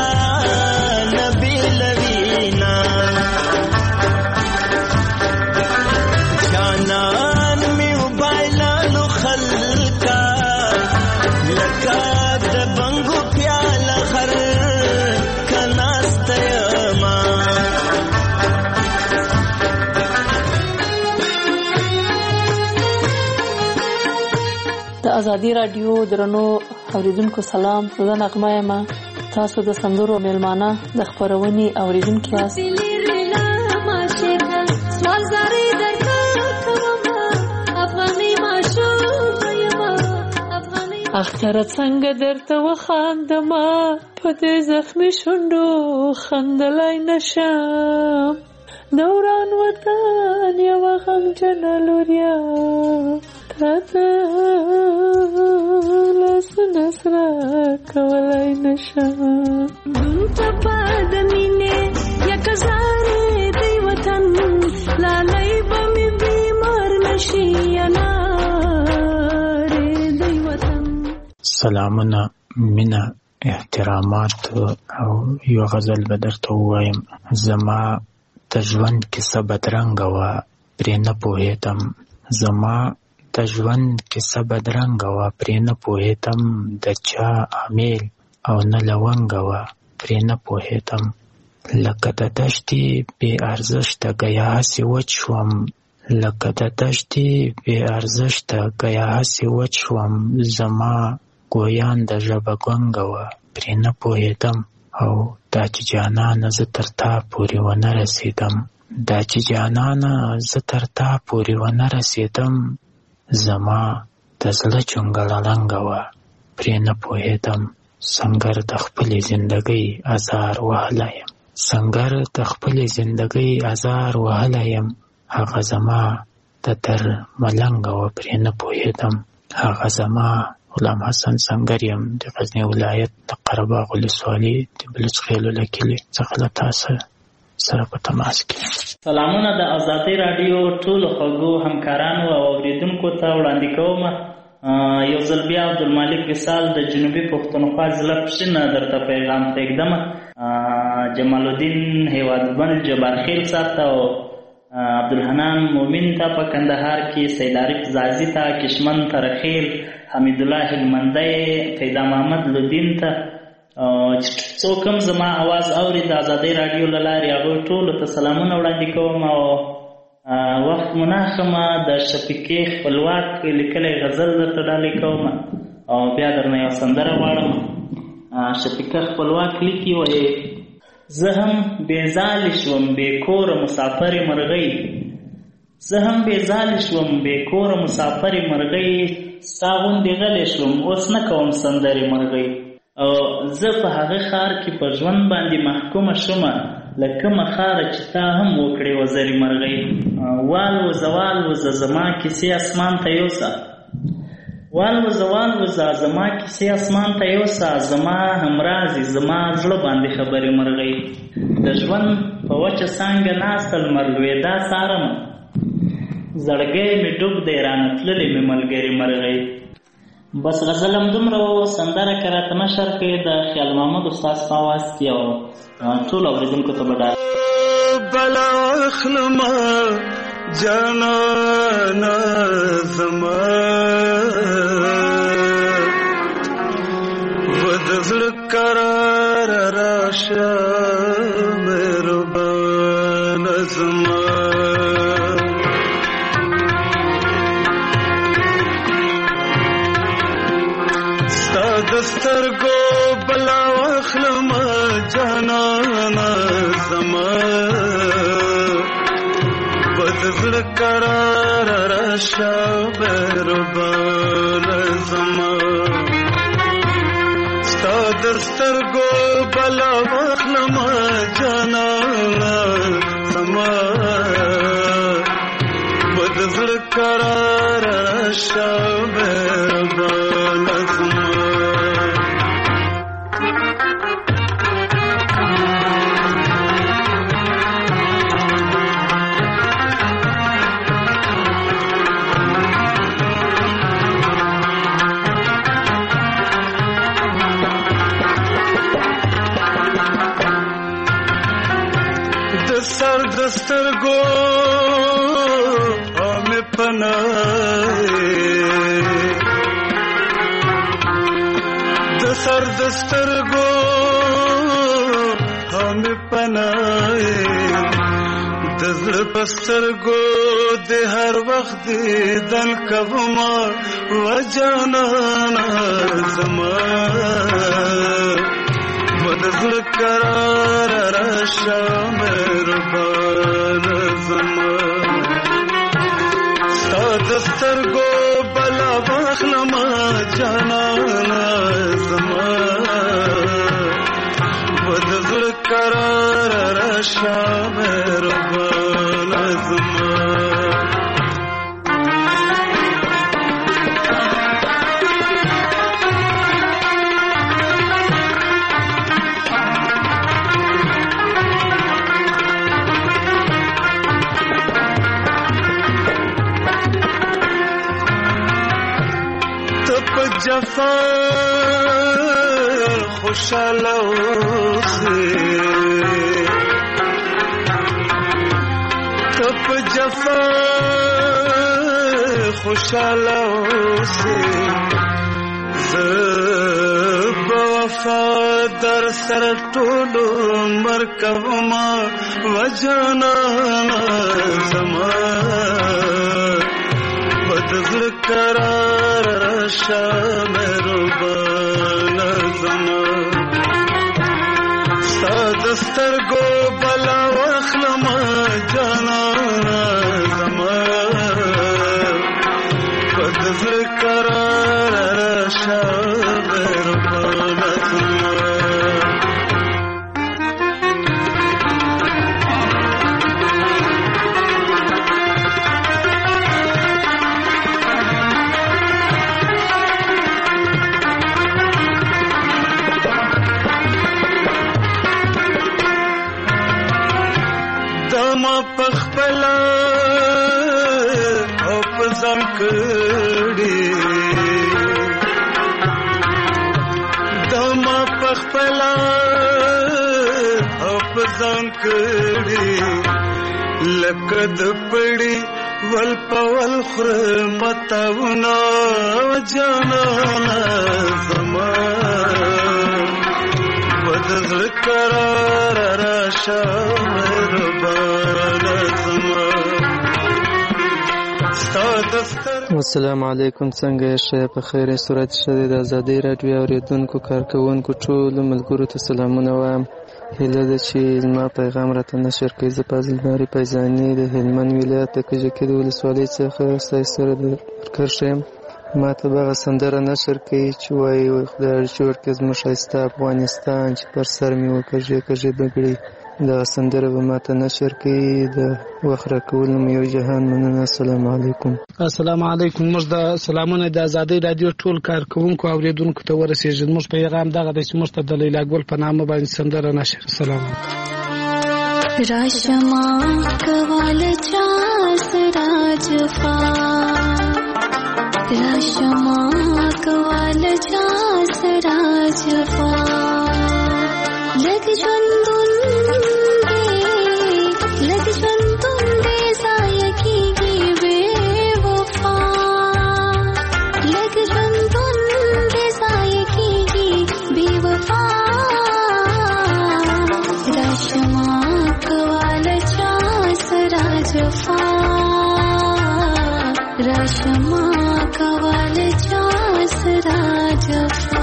نبی لوینا جانان می وبایلانو خلکا لکا د بنګو پیاله خر کناستما د ازادي رادیو درنو اوریدونکو سلام، زه نغمه یم. تاسو د سندرو میلمانه د خبرونې اوریدونکو یاست. اختر څنګه درته وخاندما په دې زخمي شونډو خندلای نشم، دوران وطن یو غمجنه لوریا تاته لاسونه سره کولای نشم. دون ته پاد مینې یک زارې دی وطن لالای به مې بیمار نشي انارې دی وطن. سلامونه، مینه، احترامات او یو غزل به درته ووایم. زما د ژوند کیسه بدرنګه وه پرې نه پوهېدم، زما د ژوند کیسه بدرنګه وه پرې نه پوهېدم، د چا امیل او نه لونګه وه پرې نه پوهېدم. لکه د دشتې بې ارزښته ګیا هسې وچ شوم، لکه د دشتې بې ارزښته ګیا هسې وچ شوم، زما ګویان د ژبه ګونګه وه پرې نه پوهېدم. او دا چې جانانه زه تر تا پورې ونه رسېدم، دا چې جانانه زه تر تا پورې ونه رسېدم، زما د زړه چونګړه لنګه وه پرې نه پوهېدم. سنګر د خپلې زندګۍ ازار وهلی یم، سنګر د خپلې زندګۍ ازار وهلی یم، هغه زما د در ملنګه وه پرې نه پوهېدم. هغه زما غلام حسن سنګر یم، د غزني ولایت د قره باغ ولسوالي د بلوڅخیلو له کلي څخه له تاسو سره په تماس کې. سلامونه د ازادي رادیو ټولو خوږو همکارانو او اوریدونکو ته وړاندې کوم. یو ځل بیا عبدالمالک وصال د جنوبي پښتونخوا ضلع پښتنه درته پیغام پرېږدم. جمال الدین هیوادمل جبارخیل صاحب ته او عبدالحنان مومن ته په کندهار کې، سید عارف زازي ته، کشمن ترخیل، حمید الله هلمندی، پیدا محمد لودین ته، څوک هم زما اواز اوري د ازادۍ راډیو له لارې هغوی ټولو ته سلامونه وړاندې کوم. او وخت مناخمه د شفیقې خپلواک لیکلی غزل درته ډالۍ کوم او بیا درنه یو سندره غواړم. شفیقه خپلواک لیکي وایي: زه هم بېځالې شوم بې کوره مسافرې مرغۍ، زه هم بېځالې شوم بې کوره مسافرې مرغۍ، ستا غوندې غلی شوم اوس نه کوم سندرې مرغۍ. او زه په هغه ښار کې په ژوند باندې محکومه شومه، له کومه ښاره چې تا هم وکړې وزرې مرغۍ. والوځه والوځه زما کیسې اسمان ته یوسه، والوځه والوځه زما کیسې اسمان ته یوسه، زما همرازې زما زړه باندې خبرې مرغۍ. د ژوند په وچه څانګه ناسته لمر لوېدا څارمه، زړګی مې ډوب دی رانه تللې مې ملګرې مرغۍ. بس غزل همدومره و، سندره که راته نشر کړې د خیال محمد استاد په اواز کې او ټولو اورېدونکو ته به ډاډ بلا اخلمه جانانه زما و د زړه قرار راشه مهربانه زما دسترګو بلا واخلم جانانه زما بد زړه قرار راشه مهربانه زما ستا دسترګو بلا واخلم جانانه زما بد زړه قرار راشه مهربانه زما سر دسترګو هم پناه د سر دسترګو هم پناه د زړه پسترګو د هر وخت دل کوما وجانا زما ودزړ قرار راشه مهربان زما ستاد سترګو بلا واخلما جانا زما ودزړ قرار راشه مهربان زما جفا خوشاله اوسې تپ جفا خوشاله اوسې زب وفا در سر ټول عمر کوما وجانا زما بدزړ قرار راشه مهربان زما ستا د سترګو بلا واخلما جانا زما بدزړ قرار راشه مهربان زما پخپلا او پزان کړي دما پخپلا او پزان کړي لکه د پړي ول پول خر متاونا جانا زما بدزړ قرار راشه السلام علیکم. څنګه یې په خیر صورت شته د ازادي راډیو اوریدونکو کارکونکو ټول ملګرو ته سلامونه وایم. هیله ده چې زما پیغام راته نشر کړئ. زه فاضل باري پیزاني د هلمند ولایت د کجکي د ولسوالۍ څخه ستاسو سره د کرښه یم. ما ته به سندره نشر کړئ چې وایي خدای جوړ کړي زموږ ښایسته افغانستان چې پر سر مې وکږې کږې بګړي. دا سندره به ما ته نشر کړئ. د وخت راکولو مو یو جهان مننه. السلام علیکم. السلام علیکم. موږ د سلامونه د ازادۍ رادیو ټول کارکونکو اوریدونکو ته ورسېږي. زموږ پیغام دغه دی چې موږ ته د لیلا ګل په نامه باندې سندره نشر. سلام راشما کوال چاس راجفا راشما کوال چاس راجفا لگ ژوندون دې لگ ژوندون دې ځای کېږي بې وفا لگ ژوندون دې ځای کېږي بې وفا راشما کوال چا سره جفا راشما کوال چا سره جفا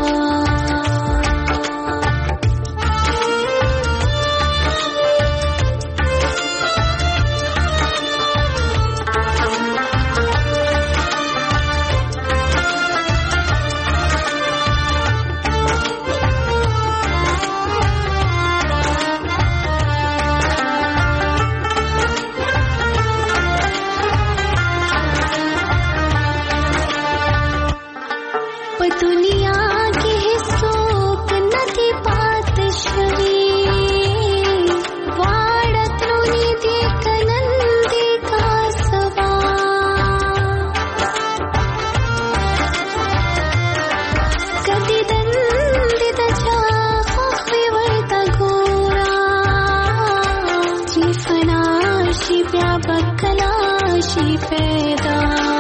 شي پیدا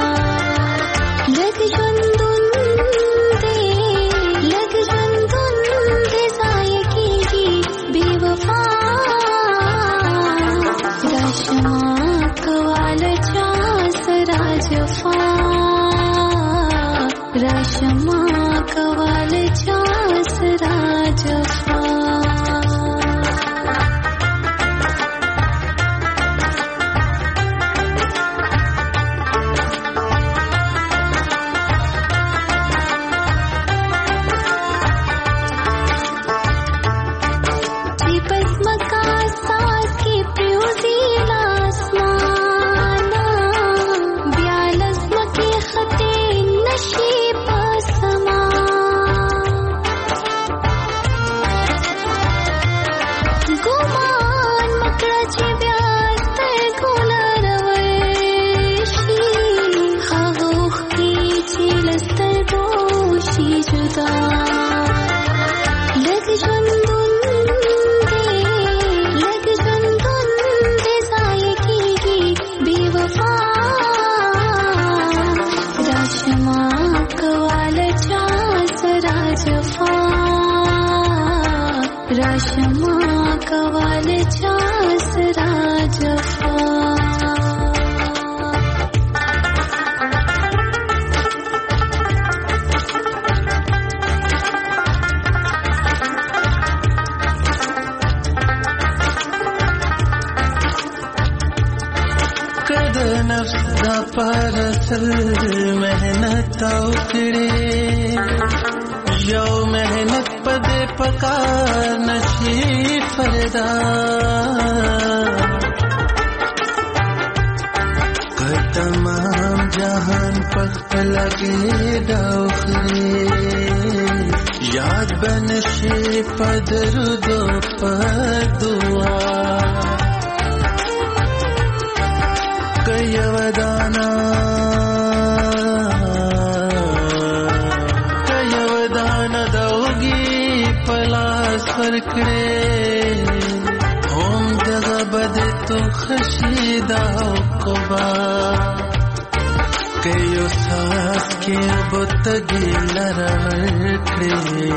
لګ ژوندون دې لګ ژوندون دې ځای کېږي بې وفا راشما کواله چا سره جفا راشما کواله چا سره جفا راشما کواله چا سره جفا کد نفس دا پرسل محنت وکړي یو محنت پدې پکار نشي فردا تمام جهان پخپل کې داخلي یاد بنشي پدر دو پدوا کيو دانا کيو دانا دوغي پلاس ورکړې هم دغه بد تو خشیدا کوبا کيو ساس کې بوتګي لرکړې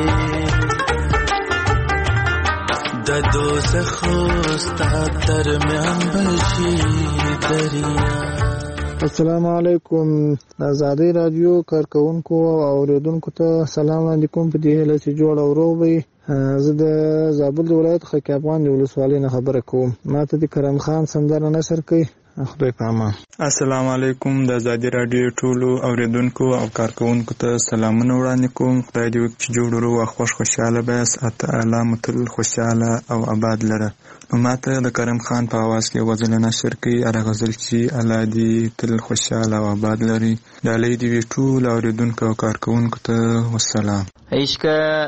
د دوزخ ستا درمیان بشي دریا. السلام علیکم. آزادی رادیو کارکونکو او اوریدونکو ته سلام علیکم. په دې هله چې جوړ او روغ وي. زه د زابل ولایت خکې افغان د ولسوالۍ نه خبره کوم. ماته د کرم خان سندره نشر کوي. خدای پامان. السلام علیکم. د آزادی رادیو ټولو اوریدونکو او کارکونکو ته سلامونه وړاندې کوم. خدای دې وکړي چې جوړ ورو او خوش خوشاله بیاست. اته الله متل خوشاله او آباد لره. نو ماته د کرم خان په आवाज کې غزل نشر کوي. هغه غزل چې الله دې تل خوشاله او آباد لري. ډالۍ دې وي ټول اوریدونکو او کارکونکو ته والسلام. عشق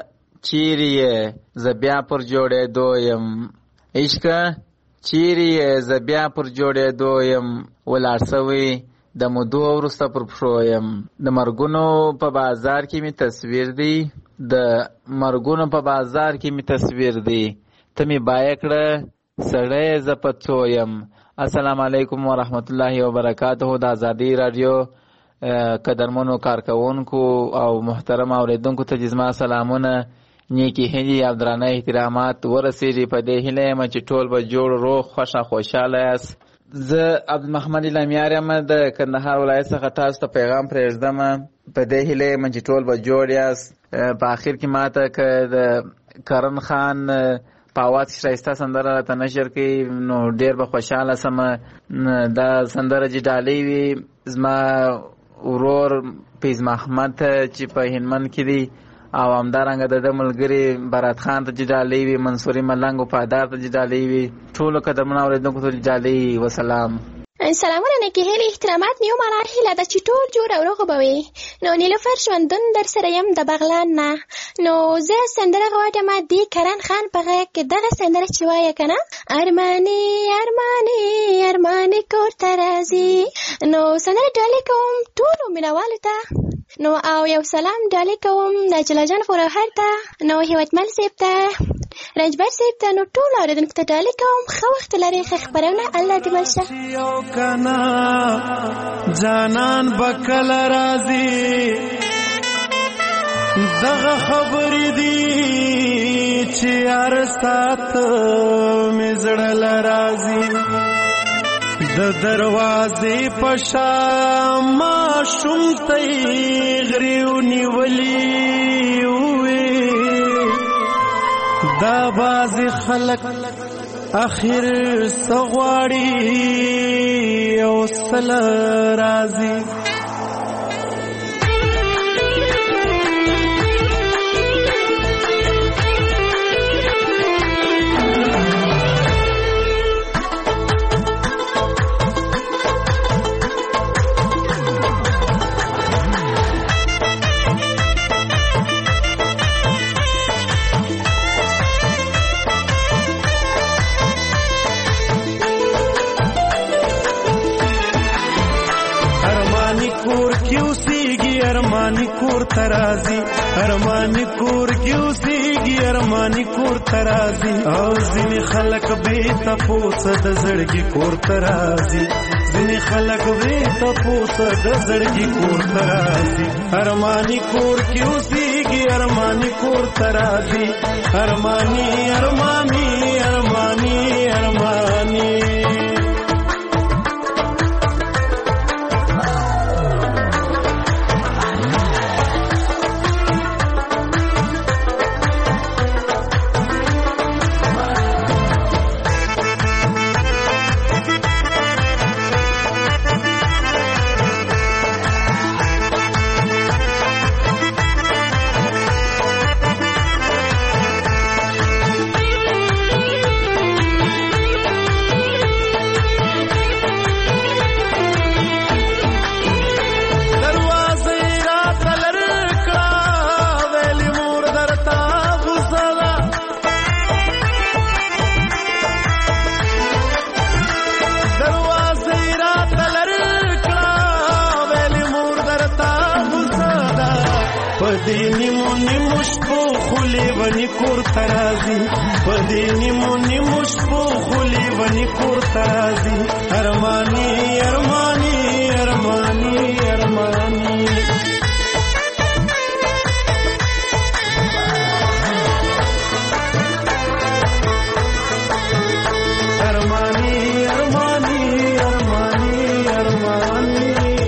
چیرې زه بیا پر جوړېدو یم، عشق چیرې زه بیا پر جوړېدو یم، ولاړ سوی د مودو وروسته پر پښو یم. د مرګونو په بازار کې مې تصویر دی، د مرګونو په بازار کې مې تصویر دی، ته مې بایه کړه سړی زه په څو یم. السلام علیکم ورحمت الله وبرکاته. د آزادی رادیو قدرمنو کارکونکو او محترم اوریدونکو ته زما سلامونه، نیکی هیلې او درانه احترامات ورسېږي. په دې هیله یم چې ټول به جوړ روغ خوښه خوشحاله یاست. زه عبدالمحمد الامیار یم د کندهار ولایت څخه تاسو ته پیغام پرېږدم. په دې هیله یم چې ټول به جوړ یاست. په آخر کې ماته که د کرن خان په اواز کې ښایسته سندره راته نشر کړي نو ډېر به خوشحاله سم. دا سندره چې ډالۍ وي زما ورور فیض محمد چې په هلمند کې دی او همدارنګه د ده ملګري برات خان ته چې ډالۍ وي، منصوري ملنګ وفادار ته چې ډالۍ وي، ټولو قدرمنو اورېدونکو ته چې ډالۍ وي. وسلام. سلامونه نیکې هیلې احترامات مې ومنه. هیله ده چې ټول جوړ او روغ به وي. نو نیلوفر ژوندون در سره یم د بغلان نه. نو زه سندره غواړم د کرن خان په غږ کې دغه سندره چې وایه که نه، ارمانې ارمانې ارمانې کور ته راځي. نو سندره ډالۍ کوم ټولو مینهوالو ته. نو او یو سلام ډالۍ کوم د جلاجان غوروهر ته، نو هیوتمل صاحب ته، رنجبر صاحب ته، نو ټول اورېدونکو ته ډالۍ کوم. ښه وخت لرئ، ښه خپرونه. الله دې مل شه. یو کنا جانان بکله راځي، دغه خبرې دي چې هر ساعت مې زړه له راځي. د دروازې په شا ماشوم ته یې غرې ونیولې وې، دا بعضې خلک اخر څه غواړي او څه له راځي. ارمانی کور ترازی، ارمانی کور کی اوسیږي، ارمانی کور ترازی. او ځینې خلک بې تپوسه د زړګي کور ترازی، ځینې خلک بې تپوسه د زړګي کور ترازی. ارمانی کور کی اوسیږي، ارمانی کور ترازی. ارمانی ارمانی ارمانی ارمانی کور ترازی، پدې نیمو نیمو شپو خولې ونی کور ترازی. ارمانی ارمانی ارمانی ارمانی ارمانی ارمانی ارمانی ارمانی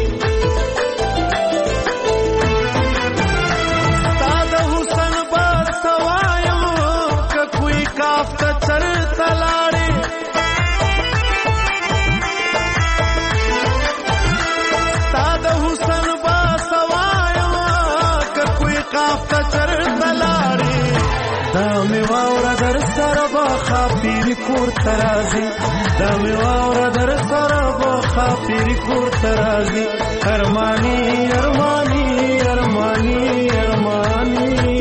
خاپیری کور ترازی، دمی واورا در سرا با خاپیری کور ترازی. ارمانی ارمانی ارمانی ارمانی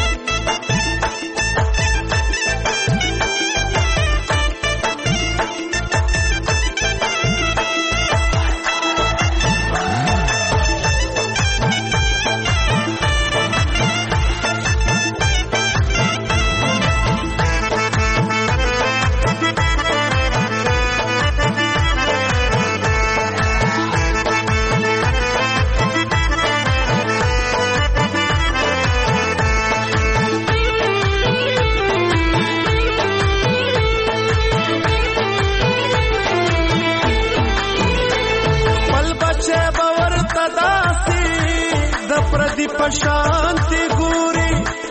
پشانتی ګوري،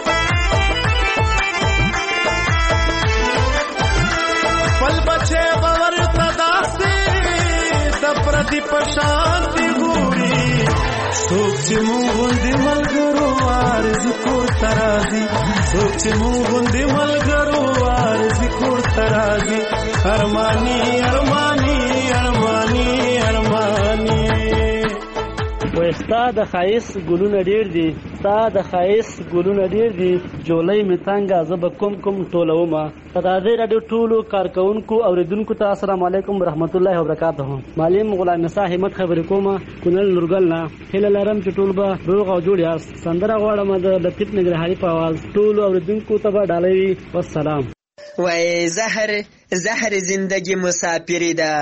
پل بچه باور تداسي د پردي پشانتی ګوري. څوک چې مونږ غوندې ملګرو عارضي کور ترازي، څوک چې مونږ غوندې ملګرو عارضي کور ترازي. ارمانی ارمانی ارمانی ارمانی وستا د خایس ګلونه ډیر دي، ستا د ښایست ګلونه ډېر دي جولۍ مې تنګه زه به کوم کوم ټولومه. د ازادۍ راډیو ټولو کارکوونکو اوریدونکو ته السلام علیکم ورحمت الله وبرکاته. معلم غلام نسا همت خبرې کوم کونړ نورګل نه. هیله لرم چې ټول به روغ او جوړ یاست. سندره غواړم د لطیف ننګرهاري په اواز. ټولو اوریدونکو ته به ډالۍ وي. والسلام. وای زهر زهر زندگی مسافری ده،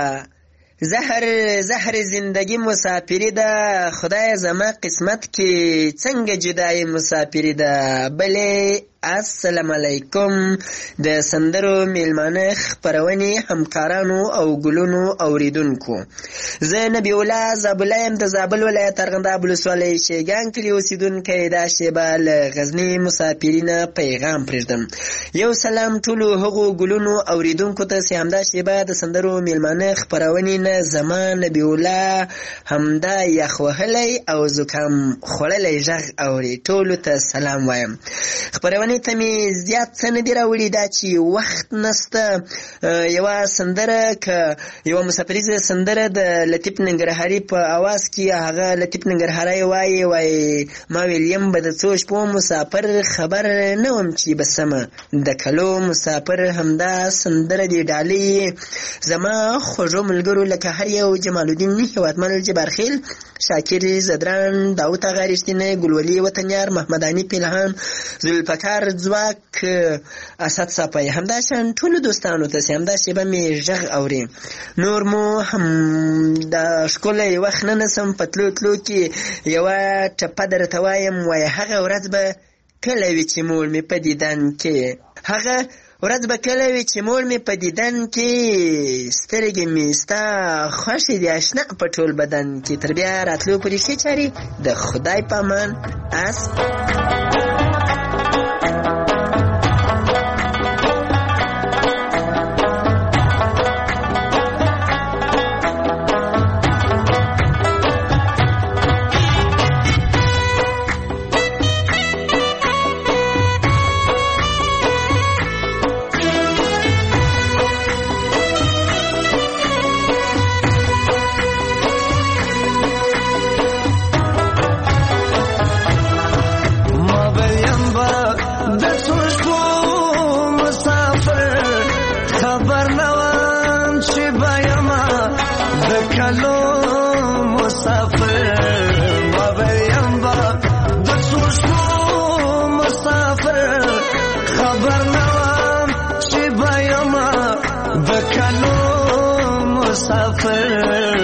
زهر زهر زندگی مسافری ده، خدای زما قسمت کې څنګه جدای مسافری ده. بلې السلام علیکم د سندرو میلمانه خپرونې همکارانو او ګلونو اوریدونکو. زه نبی الله زابله یم د زابل ولایت ارغنداب ولسوالۍ شیګان کلي اوسیدونکی. دا شیبه له غزني مسافرینه پیغام پرېږدم. یو سلام ټولو هغو ګلونو اوریدونکو ته چې همدا شیبه د سندرو میلمانه خپرونې نه زما نبی الله همدا یخ وهلی او زکام خوړلی غږ اوري. ټولو ته سلام وایم. خپرونې ته مې زیات څه نه دي راوړي، دا چې وخت نسته. یوه سندره که یوه مسافریزه سندره د لطیف ننګرهاري په اواز کې، هغه لطیف ننګرهاري وایي وایي ما ویلیم به د څو شپو مسافر خبر نه وم چې به سمه د کلو مسافر. همدا سندره دې ډالۍ زما خوږو ملګرو لکه هر یو جمال الدین هیوادمل جبارخیل، شاکر زدران، داوود اغا رښتینی، ګلولي وطنیار، محمداني پیلهان، ذوالفقار ځواک، اسد صافی، همدا شان ټولو دوستانو ته چې همدا شیبه مې غږ اوري. نور مو هم د ښکلی وخت نه نسم په تلو تلو کې یوه ټپه درته وایم. وایي هغه ورځ به کله وي چې مول مې په دیدن کې، هغه ورځ به کله وي چې مول مې په دیدن کې، سترګې مې ستا خوښې دي اشنا په ټول بدن کې. تر بیا راتلو پورې ښې چارې د خدای په امان. اس مسافر